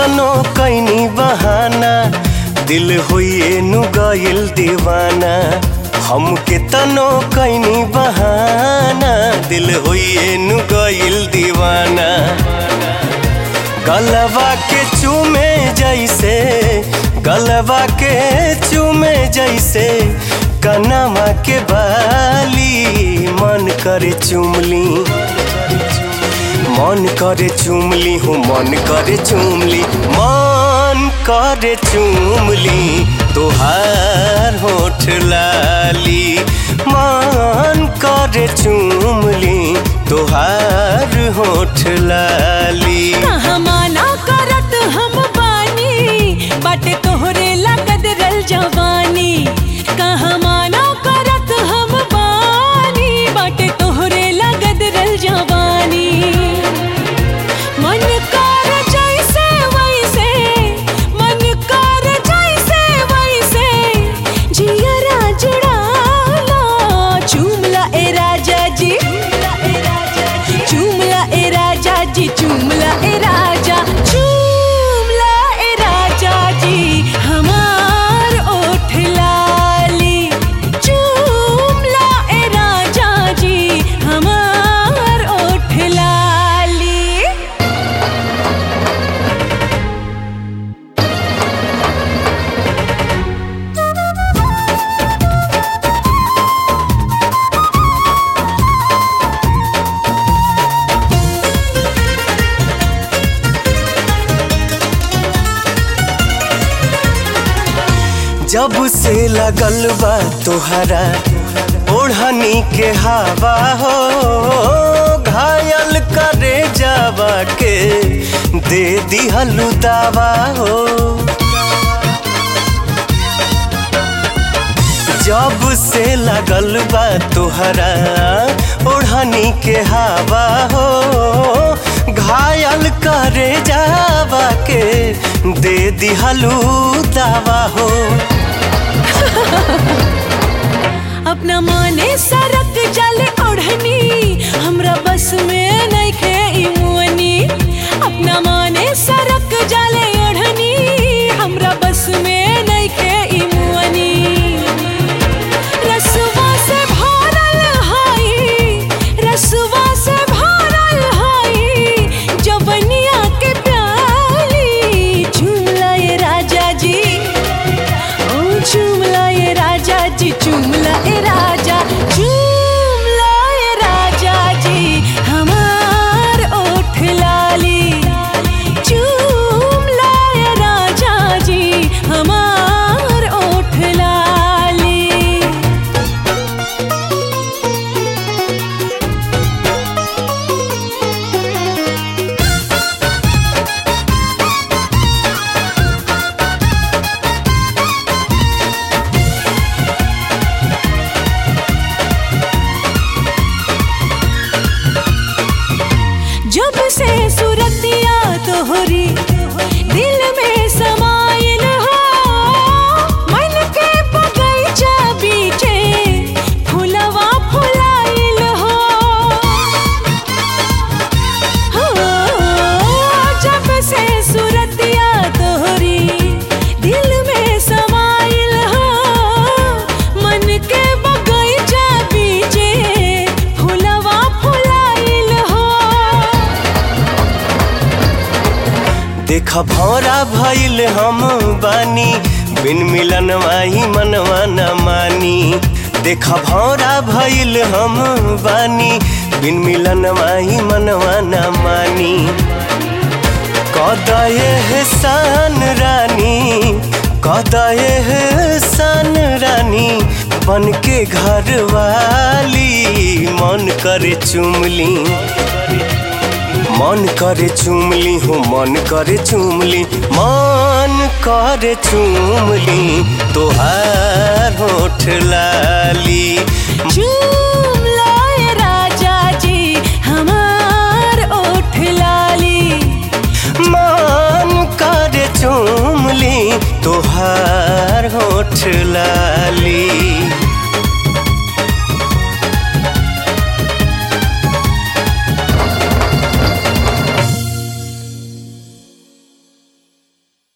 तनो कैनी बहाना दिल होइए नु गइल दीवाना। हमके तनो कैनी बहाना दिल होइए नु गइल दीवाना। गलवा के चूमे जैसे गलवा के चूमे जैसे कनमा के बाली मन करे चुमली मन करे चुमली हूँ मन करे चुमली मन करे चुमली तोहार होठ लाली मन करे चुमली तोहार होठ लाली। कहाँ माना करत हम बानी बाटे तोहरे लागत रल जवानी। कहाँ माना करत हम बानी बाटे तोहरे लागत रल जवानी। मन कर जैसे वैसे मन कर जैसे वैसे जियरा जुड़ाला चुमला ए राजा जी चुमला ए राजा जी चुमला ए राजा चुमला ए राजा जी हमार ओठ लाली। चुमला ए राजा जी हमार ओठ लाली। जब से लगल बा तोहरा ओढ़नी के हवा हो घायल करे जावा के दे दिहलु दावा हो। जब से लगल बा तोहरा ओढ़नी के हवा हो घायल करे जावा के दे दिहलु दावा हो। अपना माने सरक जाले ओढ़नी हमरा बस में नइखे ई मुअनी। अपना माने सरक जाले ओढ़नी हमरा बस में नइखे ई मुअनी। रसवा से भरल हाई रसवा से भरल हाई जवनिया के प्याली। चुमला ए राजा जी ओ चुमला ए राजा जी चुमला ए राजा चुमला ए राजा जी हमार ओठ लाली। चुमला ए राजा जी हमार ओठ लाली। जब से सूरतिया तोहरी दिल में समाइल हो मन के बगीचा बीचे फुलवा फुलाइल हो। जब से सूरतिया तोहरी दिल में समाइल हो मन के बगीचा बीचे फुलवा फुलाइल हो। देखा भौरा भइल हम बानी बिन मिलन माही मनवा न मानी। देखा भौरा भइल हम बानी बिन मिलन माही मनवा न मानी। कदये एहसान रानी कदये एहसान रानी बन के घर वाली मन करे चुमली मन करे चुमली हूँ मन करे चुमली मन करे चुमली तोहार होठ लाली। चुमला ए राजा जी हमार ओठ लाली। मन करे चुमली तोहार होठ लाली।